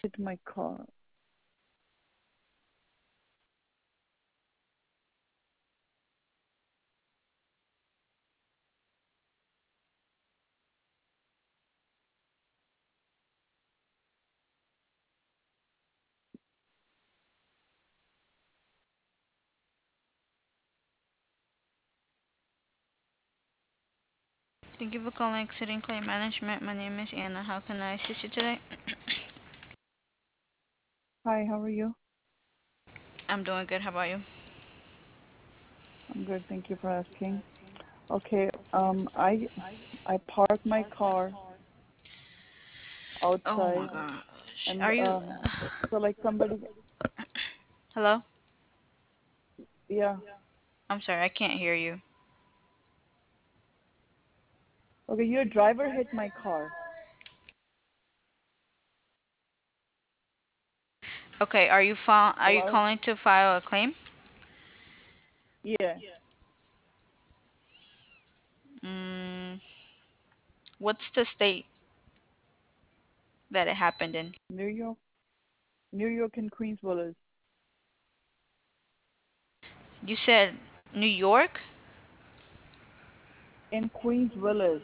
hit my car. Thank you for calling Exceeding Claim Management. My name is Anna. How can I assist you today? Hi, how are you? I'm doing good. How about you? I'm good. Thank you for asking. Okay. I parked my car Oh my outside, gosh. and Are you. so like somebody, Hello? yeah. I'm sorry, I can't hear you. Okay, your driver hit my car. Okay, are you Hello? calling to file a claim? Yeah, Mm, what's the state that it happened in? New York, New York and Queens Village. You said New York? In Queens Village.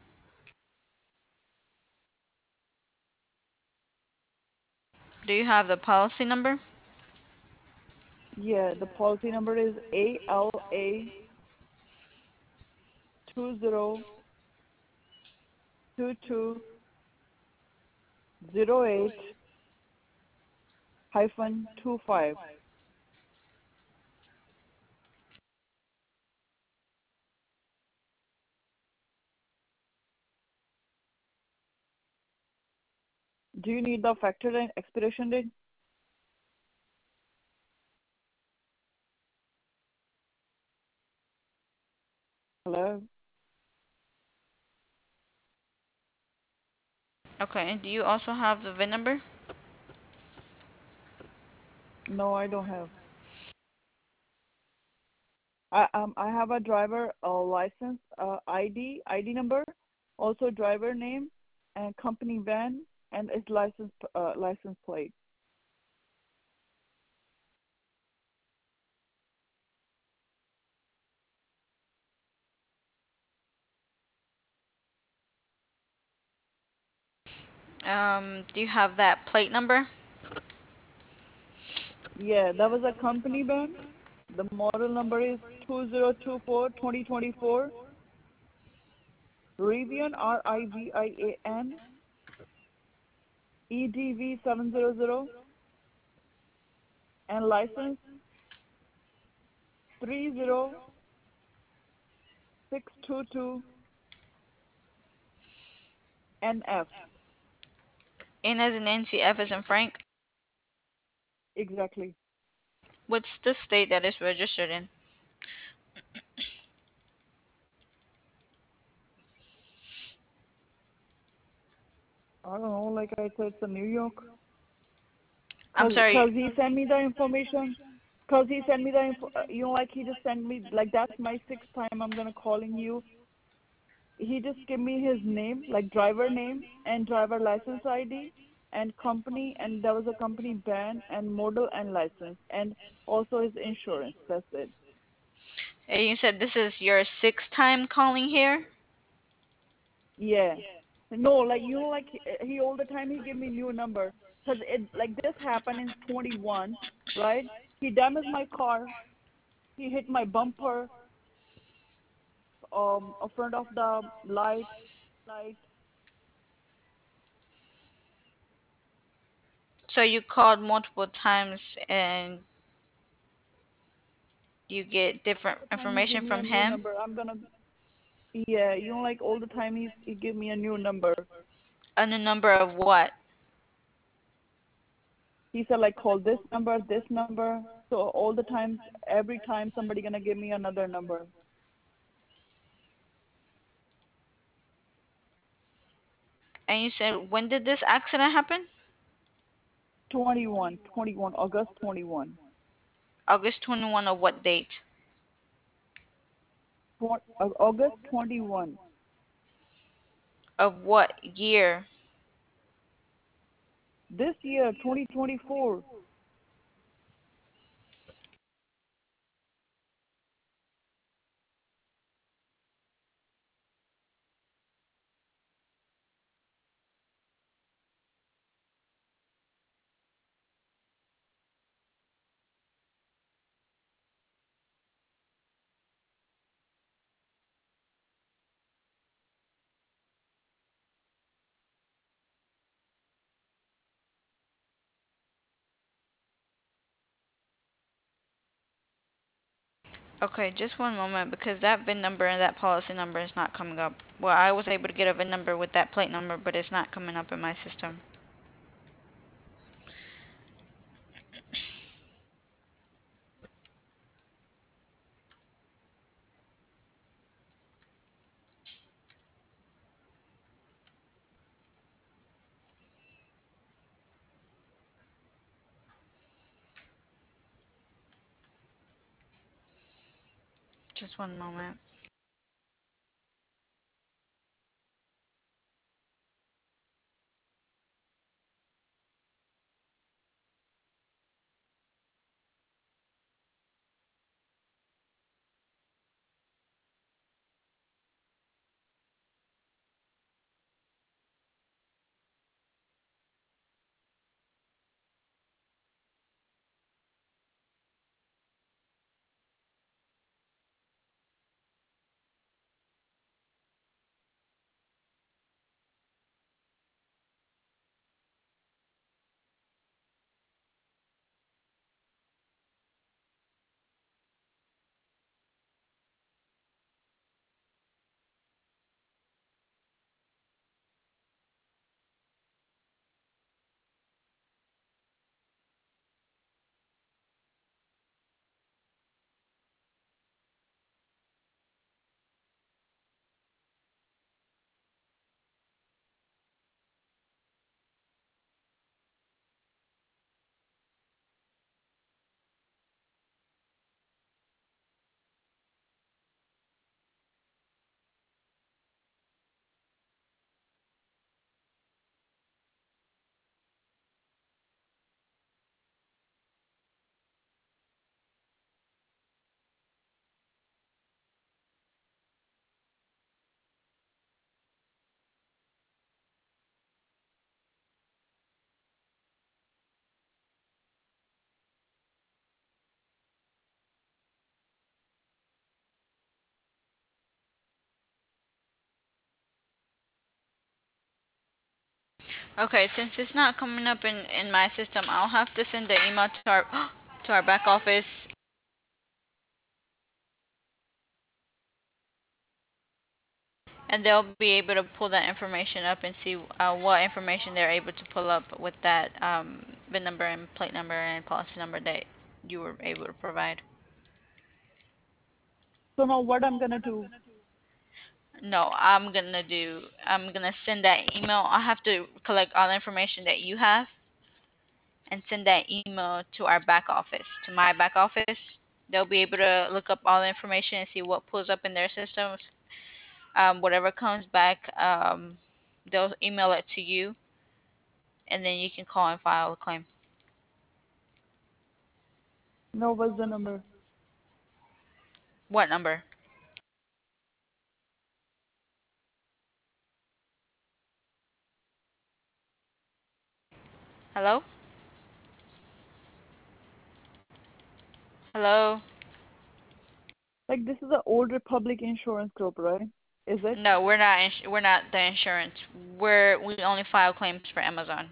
Do you have the policy number? Yeah, the policy number is ALA 202208 hyphen 25. Do you need the effective and expiration date? Hello? Okay, and do you also have the VIN number? No, I don't have. I have a driver license ID number, also driver name and company van and its license plate. Do you have that plate number? Yeah, that was a company van. The model number is 2024 Rivian RIVIAN EDV 700 and license 30622 NF. N as in Nancy, F as in Frank. Exactly. What's the state that it's registered in? I don't know, like I said, it's a New York. I'm sorry. Cause he sent me the information. Cause he sent me the info. Like he just sent me like that's my sixth time I'm gonna calling you. He just give me his name, like driver name and driver license ID and company, and there was a company ban and model and license and also his insurance. That's it. And you said this is your sixth time calling here? Yeah. No, like like he all the time he give me new number. Cause it like this happened in 21, right? He damaged my car. He hit my bumper, in front of the light. So you called multiple times and you get different All the time he give information me a from new him? number. I'm gonna Yeah, like all the time he give me a new number. On the number of what? He said like call this number, this number. So all the time, every time somebody gonna give me another number. And you said, when did this accident happen? 21, August 21. August 21 of what date? August 21. Of what year? This year, 2024. Okay, just one moment because that VIN number and that policy number is not coming up. Well, I was able to get a VIN number with that plate number, but it's not coming up in my system. Just one moment. Okay, since it's not coming up in my system, I'll have to send the email to our to our back office, and they'll be able to pull that information up and see what information they're able to pull up with that VIN number and plate number and policy number that you were able to provide. So now what I'm gonna do? No, I'm gonna send that email. I have to collect all the information that you have and send that email to our back office, to my back office. They'll be able to look up all the information and see what pulls up in their systems. Whatever comes back, they'll email it to you, and then you can call and file a claim. No, what's the number? What number? Hello? Hello? Like this is the Old Republic Insurance Group, right? Is it? No, we're not. We're not the insurance. We only file claims for Amazon.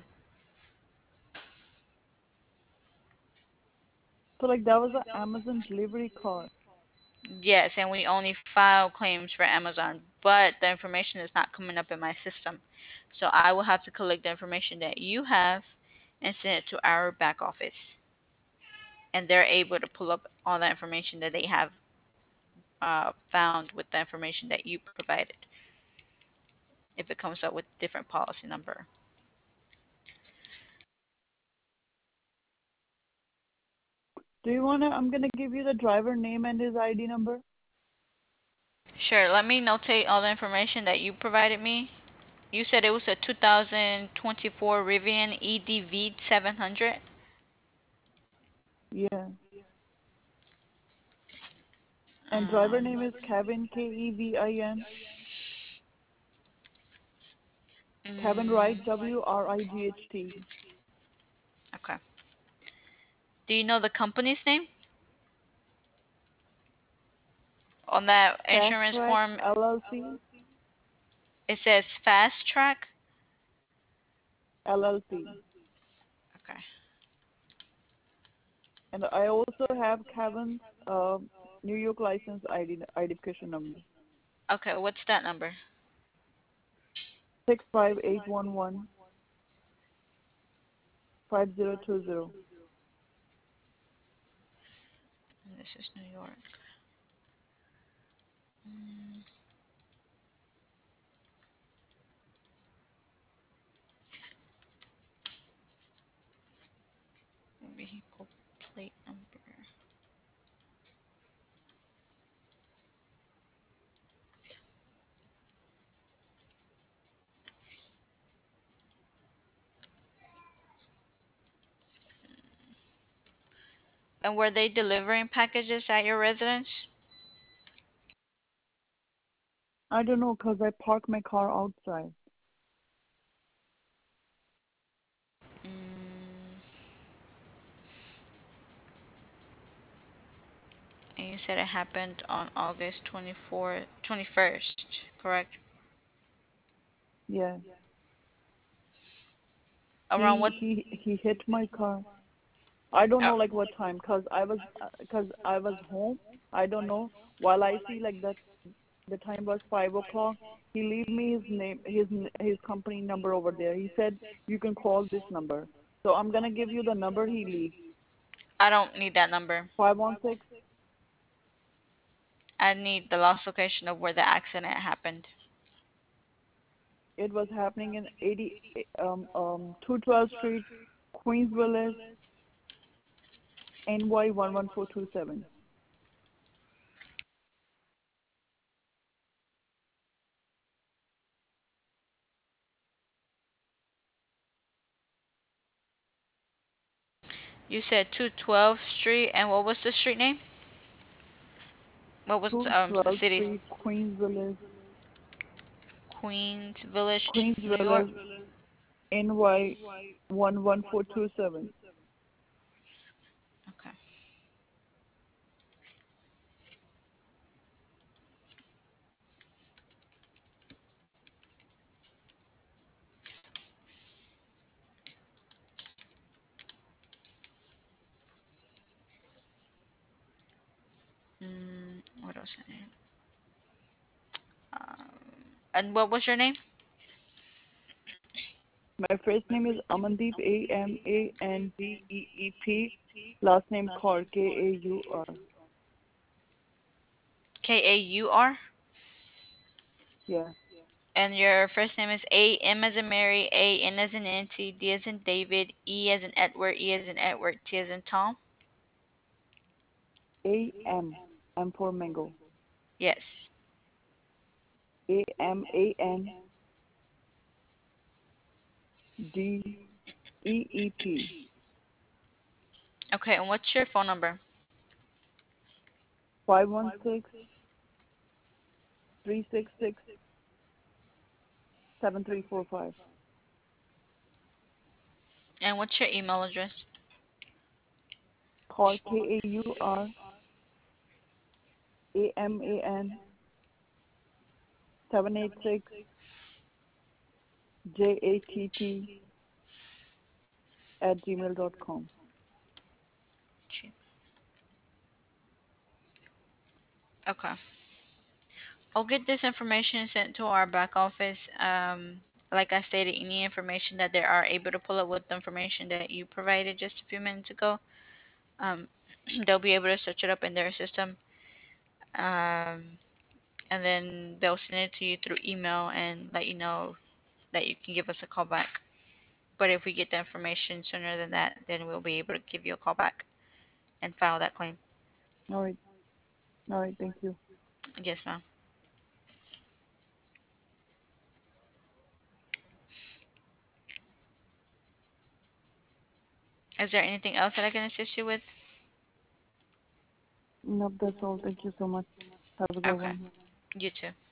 So like that was an Amazon delivery car. Yes, and we only file claims for Amazon, but the information is not coming up in my system. So I will have to collect the information that you have and send it to our back office. And they're able to pull up all the information that they have found with the information that you provided if it comes up with different policy number. Do you wanna? I'm gonna give you the driver name and his ID number. Sure, let me notate all the information that you provided me. You said it was a 2024 Rivian EDV 700. Yeah. And driver Um, name is Kevin, Kevin. Kevin Wright, Wright. okay. Do you know the company's name on that Fast insurance Track form? LLC. It says Fast Track. LLC. Okay. And I also have Kevin's uh, New York license identification number. Okay. What's that number? 65811 5020. This is New York. Mm, vehicle plate number. And were they delivering packages at your residence? I don't know because I parked my car outside. Mm, and you said it happened on August 24th, 21st, correct? Yeah. Around what? He hit my car. I don't know Oh, like what time because I was home. I don't know. While I see like that the time was 5 o'clock. He leave me his name his company number over there. He said you can call this number. So I'm gonna give you the number he leave. I don't need that number. 516. I need the lost location of where the accident happened. It was happening in 212 Street, Queens Village, NY 11427. You said 212 Street, and what was the street name? What was the 212 city? Street, Queens Village, Queens Village, Queens New York. Village, NY 11427. Okay. What else? Um, and what was your name? My first name is Amandeep, Amandeep. Last name Kaur, Kaur. Kaur. Yeah. And your first name is A M as in Mary, A N as in Nancy, D as in David, E as in Edward, E as in Edward, T as in Tom. AM. M for mango. Yes. Amandeep. Okay. And what's your phone number? 516 366 7345. And what's your email address? Kaur, KAURAMAN 786 JATT at gmail.com. Okay. I'll get this information sent to our back office. Like I stated, any information that they are able to pull up with the information that you provided just a few minutes ago, um, they'll be able to search it up in their system, and then they'll send it to you through email and let you know that you can give us a call back. But if we get the information sooner than that, then we'll be able to give you a call back and file that claim. All right. All right. Thank you. Yes, ma'am. Is there anything else that I can assist you with? Nope, that's all. Thank you so much. Have a good Okay. one. You too.